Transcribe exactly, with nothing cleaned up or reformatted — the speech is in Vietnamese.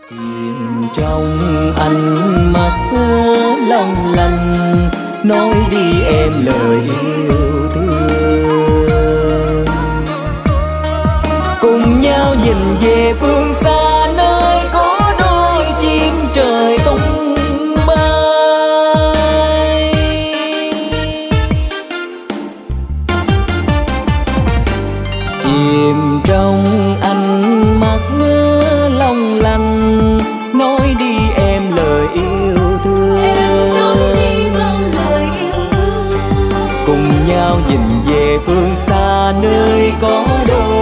Chìm trong ánh mắt long lanh, nói đi em lời yêu thương. Cùng nhau nhìn về phương xa nơi có đôi chim trời tung bay. Chìm trong ánh mắt long lanh, nói đi em lời yêu thương. Cùng nhau nhìn về phương xa nơi có đôi